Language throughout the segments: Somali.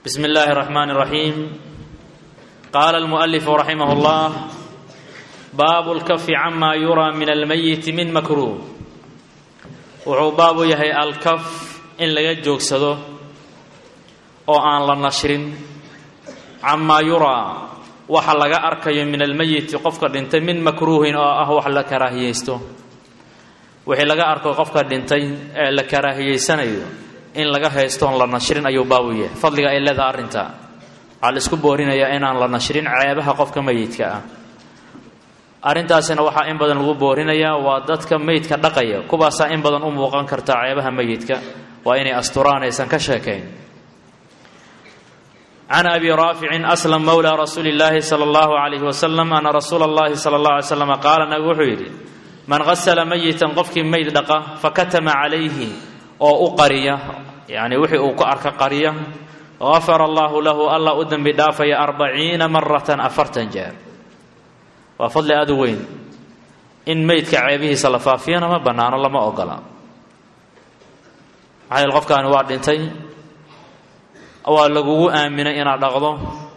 بسم الله الرحمن الرحيم. قال المؤلف رحمه الله: باب الكف عما يرى من الميت من مكروه. wuxuu baabu yahay alkaf in laga joogsado oo aan la nashrin عما يرى waxa laga arkayo min almayit qofka dhintay min makruuhin oo ah wax la karaahiyeysto. wixii laga arko qofka dhintay ee la karaahiyeysanayo in laga haysto on la nashrin ayuu baabu yahay. fadliga ay leedahay arinta al isku boorinaya inaan la nashrin ceebaha qofka mayidka ah. arintaasina waxa in badan lagu boorinaya waa dadka mayidka dhaqaya kubaasa in badan u muuqan karta ceebaha mayidka waa inay asturaanaysan ka sheekayn. عن أبي رافع أسلم مولى رسول الله صلى الله عليه وسلم أن رسول الله صلى الله عليه وسلم قال نوحيدي: من غسل ميتا قفك ميت دقة فكتم عليه أو قرية يعني وحي أرك قرية غفر الله له الله أدن بدافع 40 مرة أفرتا جار. وفضل أدوين إن ميت كعيبه سلفافينا ما بنانا الله ما أقلا هاي الغفك أنواع دينتين أو لجوء آمنا إن أرغضه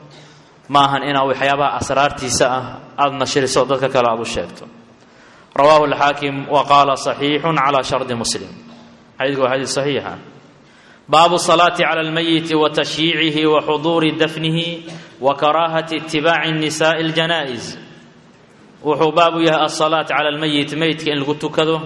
ماهن إن أو حيابا أسرارتي ساء أذن شر صدق كلا أبو الشيخ. رواه الحاكم وقال صحيح على شرط مسلم. حديث صحيحا. باب الصلاة على الميت وتشييعه وحضور دفنه وكراهة اتباع النساء الجنائز. وحباب الصلاة على الميت ميت إن قلت كذا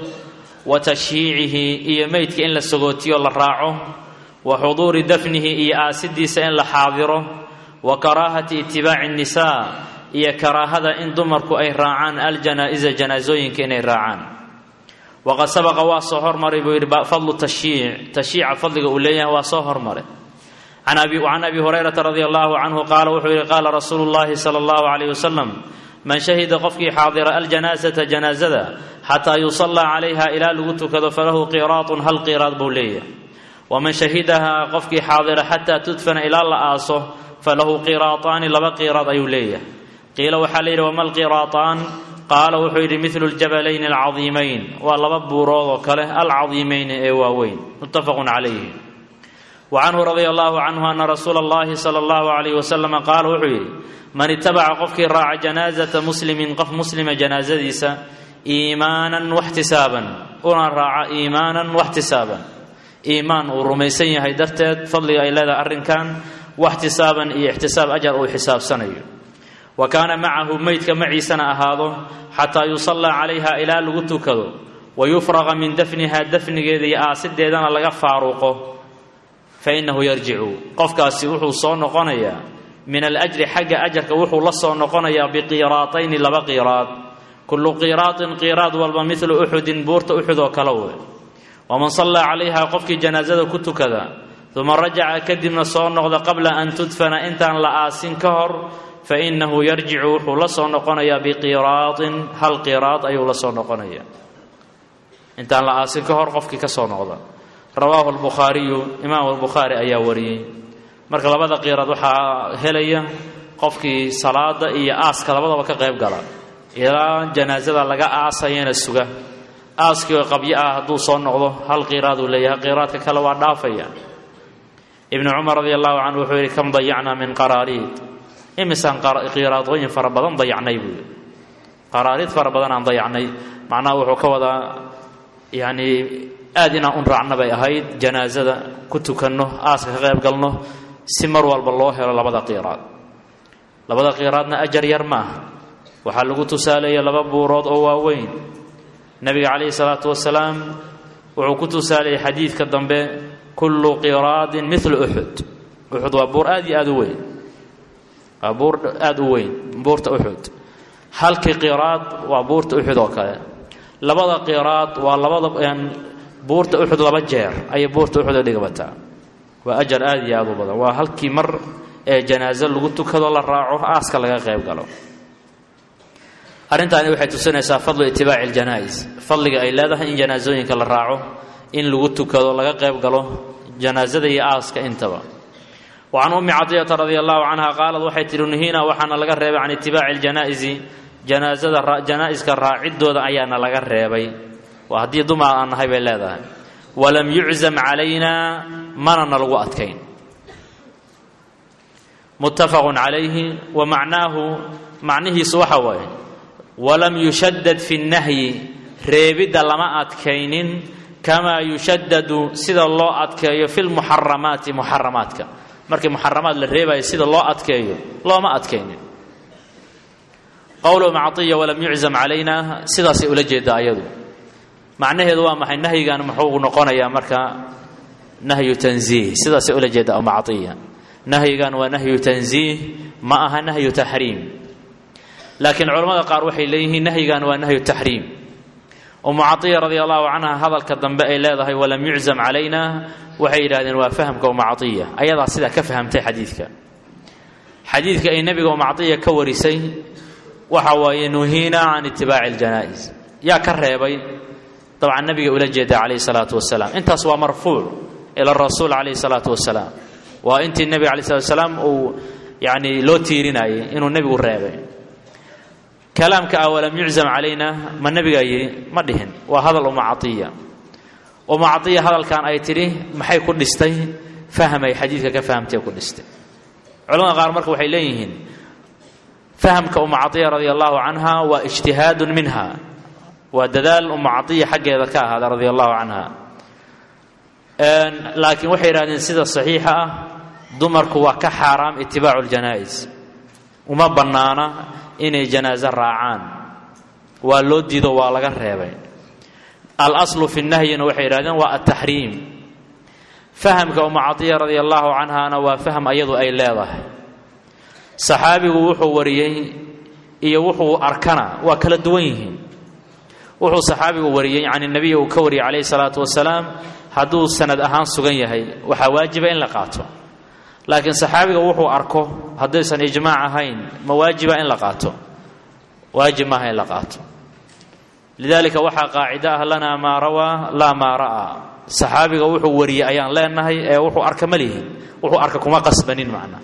وتشييعه إيه ميت إن للسقوتي والله راعه وحضور دفنه إيه آسدي سإن لحاضره وكراهة اتباع النساء إيه كراهة إن دمرك أي راعان الجنائز جنازوين كإن راعان. وقد سبق وصهر مري فضل تشييع فضل أوليه وصهر مري. عن أبي هريرة رضي الله عنه قال رسول الله صلى الله عليه وسلم: من شهد قفك حاضر الجنازة جنازة حتى يصلى عليها إلى لغتك فله قيراط هل قيراط بوليه. ومن شهدها قفك حاضر حتى تدفن إلى الآصه فله قيراطان لبا قيراط أيوليه. قيل وحليل وما القيراطان؟ قال وحيد مثل الجبلين العظيمين والله بوروض كله العظيمين ايواوين. متفق عليه. وعنه رضي الله عنه أن رسول الله صلى الله عليه وسلم قال وحيد: من اتبع قفك راع جنازة مسلم قف مسلم جنازة إيمانا واحتسابا راع إيمانا واحتسابا إيمان ورميسين هيدرتد فضل إلى أرنكان واحتسابا احتساب أجر وحساب سنة. وكان معه ميت معي سنة هذا حتى يصلى عليها إلى لغتك ويفرغ من دفنها دفن ذي آسد ديدان لغا فاروقه فإنه يرجع قفك سيوحو صون قنيا من الأجر حق أجرك وحو لصون قنيا بقيراطين لبا قيراط كل قيراط والبمثل أحد بورت أحد وكلوه. ومن صلى عليها قفك جنازة كنت كذا ثم رجع كدم صون قبل أن تدفن انت لآسين كهر فإنه يرجع لصون قنيا بقيراط هل قيراط أي لصون قنيا انت لآسين كهر قفك كصون غضا. رواه البخاري إمام البخاري أيا وري marka labada qeyrad waxa helaya qofkii salaada iyo aaska labadaba ka qayb gala ila janaazada laga aasayna suga aaskiga qabyo ah haduu soo noqdo hal qeyrad uu leeyahay qeyradka kale waa dhaafaya. ibn umar radiyallahu anhu wuxuu yiri kam dayacna min qararid imisan qeyradooyin fara badan dayacnay buu qararid fara badan aan dayacnay macnaha wuxuu ka wada yani aadina un raacna bay ahayd janaazada ku tukanno aaska ka qayb galno si mar walba loo helo labada qiraadna ajar yar ma waxa lagu tusaaleeyay laba buurood oo waaweyn. nabiga kaleey salaatu wasalaam wuxuu ku tusaaleeyay xadiidka dambe kullu qiraadin mithlu uhud. uhud waa buur aad u weyn buurta uhud. halkii qiraad waa buurta uhud oo kale. labada qiraad waa labada buurta uhud laba jeer ay buurta uhud dhigabataa. waa ajar aad iyo aad u badan. waa halkii mar ee janaaza lagu tukado la raaco aaska laga qayb galo. arrintaani waxay tusinaysaa fadlu itibaaci aljanaa'iz fadliga ay leedahay in janaazooyinka la raaco in lagu tukado laga qayb galo janaazada iyo aaska intaba. وعن أم عطية رضي الله عنها قالت waxay tiri nuhiina waxaana laga reebay can itibaaci aljanaa'iz janaa'iska raacidooda ayaana laga reebay. waa haddii dumar aan nahay bay leedahay. ولم يعزم علينا مننا لغو أتكين متفق عليه ومعناه معنيه صوحوي ولم يشدد في النهي ريبد لما أتكين كما يشدد سيد الله أتكي في المحرمات محرماتك مركي محرمات للريبة سيد الله أتكي الله ما أتكين قوله معطية ولم يعزم علينا سيدا سيؤلجي دايدو معناه هذا ما النهي كان محوق نقونا يا مركا نهي تنزيه سيدا سيؤلجي دا معطية نهي كان ونهي تنزيه معها نهي تحريم لكن علماء قال وحي إليه نهي كان ونهي تحريم ومعطية رضي الله عنها هذا الكذنب إلى ولم يعزم علينا وحي إلى وفهمك ومعطية أيضا سيدا كفهمتي حديثك أي نبي ومعطية كوريسي وحوى نهينا عن اتباع الجنائز يا كرهبي طبعا النبي أولجد عليه الصلاة والسلام انت سوى مرفوع إلى الرسول عليه الصلاة والسلام وانت النبي عليه الصلاة والسلام يعني لو تيرنا إنه النبي الرابع كلامك أولم يعزم علينا ما النبي يجي مدهن وهذا المعطية ومعطية هذا كان أيتريه ما حيكون لستي فهم أي حديثك كفهمتي يكون لستي علماء غير مركب حيليهن فهمك أم عطية رضي الله عنها واجتهاد منها ودلال أم عطية حق ذكاء هذا رضي الله عنها لكن وحي رادين سيدة الصحيحة دمرك وكحرام اتباع الجنائز وما بنانا إني جنازة راعان واللودي ذو والغرهبين الأصل في النهي وحي رادين والتحريم فهمك أم عطية رضي الله عنها أنا وفهم أيضا أي لاضح صحابي وحو وريي iyo wuxuu arkana waa kala duwan yihiin wuxuu saxaabigu wariyay aan nabiga uu ka wariyay kaleey salaatu wasalaam haduu sanad ahaan sugan yahay waxa waajiba in la qaato laakiin saxaabiga wuxuu arko hadaysan ijmaac ahayn ma waajiba in la qaato waajib ma ahayn la qaato lidalika waxa qaacida lana ma rawa la ma raa saxaabiga wuxuu wariyay ayaan leenahay ee wuxuu arka malihin wuxuu arka kuma qasbanin macna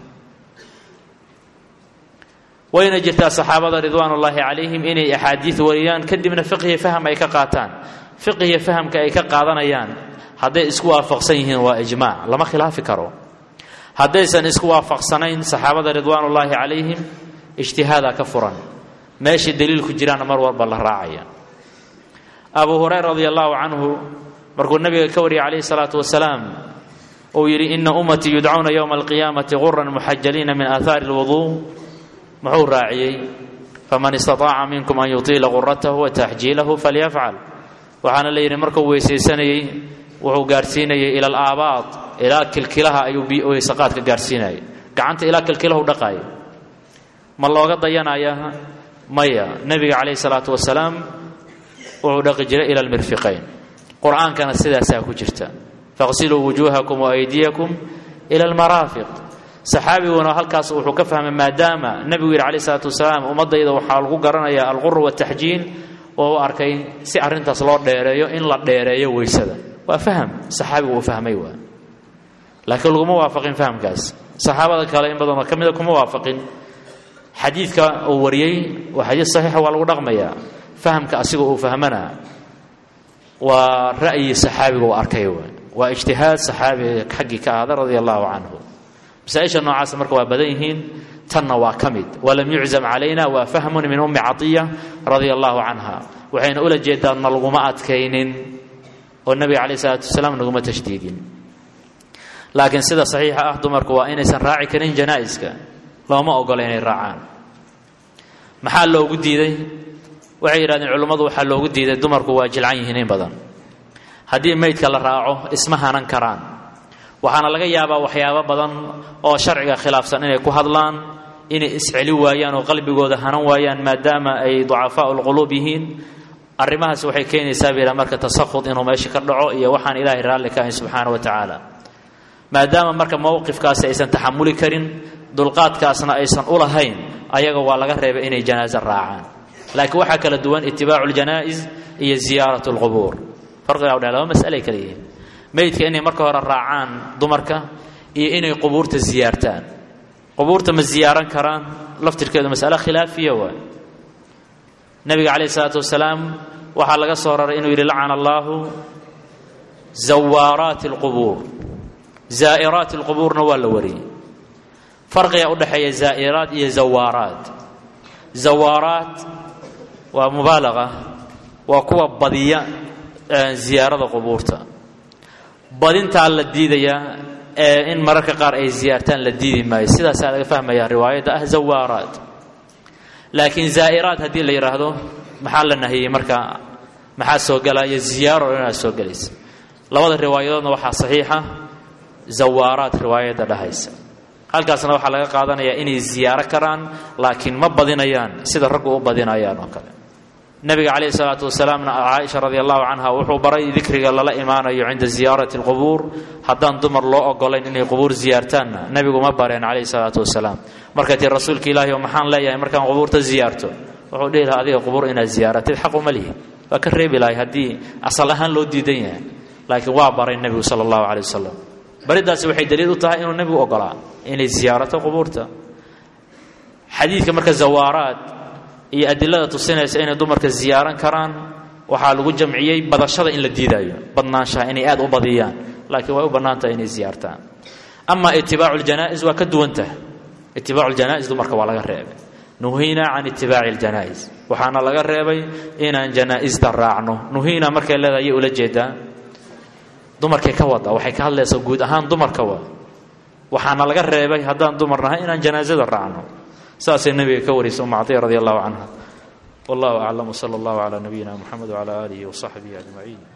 وين جرت الصحابة رضوان الله عليهم إني أحاديث وريان كدمنا فقه فهم أي كقاتان فقه فهم كأي كقاضان أيان هذا إسكوا فقسينهم وإجماع لما خلاف كرو هذا إسن إسكوا فقسنين صحابة رضوان الله عليهم اجتهاد كفرا ماشي دليل كجيران مرور بالله راعيا أبو هريرة رضي الله عنه مركو النبي كوري عليه الصلاة والسلام ويري إن أمتي يدعون يوم القيامة غرا محجلين من آثار الوضوء محور راعي فمن استطاع منكم أن يطيل غرته وتحجيله فليفعل وحنا اللي مركو ويسيسني وهو قارسيني إلى الآباط إلى كلكلها أيوبي ويسقات كقارسيني قعنت إلى كلكله دقاي ما الله قد ضينا إياها ميا النبي عليه الصلاة والسلام وعدق جرى إلى المرفقين قرآن كان السيدة ساكو جرتا فاغسلوا وجوهكم وأيديكم إلى المرافق صحابي وانا halkaas wuxuu ka fahmay maadaama nabiga kaleey salaatu wasalaam umadayda waxa lagu garanayaa al-ghurr wa tahjiin oo arkay si arintaas loo dheereeyo in la dheereeyo weysada waa faham saxaabi uu fahmay waa laakiin lagu muwaafaqin fahamkaas saxaabada kale in badan kamida kuma waafaqin xadiidka oo wariyay waa xadiis saxiix waa lagu dhaqmayaa fahamka asiga uu fahmana waa ra'yi saxaabiga uu arkay waa ijtihaad saxaabi xaqi ka aad radiyallahu anhu مسائش النوعاس مركوا بديهين تنا وكمد ولم يعزم علينا وفهم من أم عطية رضي الله عنها وحين أولى جدا نلغمات كينين والنبي عليه الصلاة والسلام نلغم تشديدين لكن سيدة صحيحة أحد مركوا إن سن راعي كنين جنائزك لو ما أقولين الرعان محل لو قد دي وعيران العلماء وحل لو قد دي دمركوا جلعين هنين بدن هذه ميت كلا راعه اسمها ننكران waxaana laga yaabaa waxyaabo badan oo sharciga khilaafsan inay ku hadlaan inay isceli waayaan oo qalbigooda hanan waayaan maadaama ay ducafaa ulqulub yihiin arrimahaas waxay keenaysaa bila marka tasakhud inuu meesha ka dhaco iyo waxaan ilaahay raali ka yahay subhanahu wa ta'ala maadaama marka mowqifkaas aysan taxamuli karin dulqaadkaasna aysan u lahayn ayaga waa laga reebay inay janaaza raacaan laakiin waxa kala duwan ittibaacu janaa'iz iyo ziyaaratu alqubur farqiga u dhaxeeya mas'ale kaliya meydka inay marka hore raacaan dumarka iyo inay qubuurta ziyaartaan qubuurta ma ziyaaran karaan laftirkeedu mas'ala khilaafiya waa nabiga kaleey salaatu wasalaam waxa laga soo raray inuu yiri la'ana Allahu zawarat alqubur zaa'irat alquburna wala wari farqiga u dhaxeeya zaa'iraad iyo zawaaraad. zawaaraad waa mubaalaqa, waa kuwa badiya ziyaarada qubuurta. badintaa la diidayaa in mararka qaar ay ziyaartaan la diidi maayo, sidaasaa laga fahmayaa riwaayadda ah zawaaraad. laakiin zaa'iraad haddii la yidhaahdo maxaa la nahiyey marka, maxaa soo galaya ziyaaro inaad soo gelaysa. labada riwaayadoodna waxaa saxiixa zawaaraad riwaayadda dhahaysa. halkaasna waxaa laga qaadanayaa inay ziyaaro karaan laakiin ma badinayaan sida raggu u badinayaan oo kale. nabiga calayhi salaatu wasalaamna caaisha radi allahu canha wuxuu baray dikriga lala imaanayo cinda ziyaarati alqubuur. haddaan dumar loo ogolayn inay qubuur ziyaartaanna nebigu ma bareen calayhi salaatu wasalaam. marka tii rasuulka ilaahi oo maxaan leeyahay markaan qubuurta ziyaarto, wuxuu dhihi lahaa adiga qubuur inaad ziyaaratid xaq uma lihi, waa ka reebi lahay haddii asal ahaan loo diidan yahay. laakiin waa baray nebigu sala allahu calay wasalam. bariddaasi waxay daliil u tahay inuu nebigu ogolaa inay ziyaarato qubuurta. xadiidka marka zawaaraad iyo adilada tusinaysa inay dumarka ziyaaran karaan waxaa lagu jamciyey badashada in la diidaayo, badnaanshaha inay aad u badiyaan, laakiin way u bannaan tahay inay ziyaartaan. ama itibaacu ljanaa'iz waa ka duwan tahay. itibaacu ljanaa'iz dumarka waa laga reebay. nuhiina can itibaaci ljanaa'iz, waxaana laga reebay inaan janaa'ista raacno. nuhiina markay leedahay ayay ula jeedaa dumarkay ka wada, waxay ka hadlaysaa guud ahaan dumarka waxaana laga reebay haddaan dumar nahay inaan janaasada raacno. saasay nabiga ka wariyay ummu catiya radi allahu canha. wallahu aclam, wsala allahu calaa nabiyina muxamed wcala aalihi wasaxbihi ajmaciin.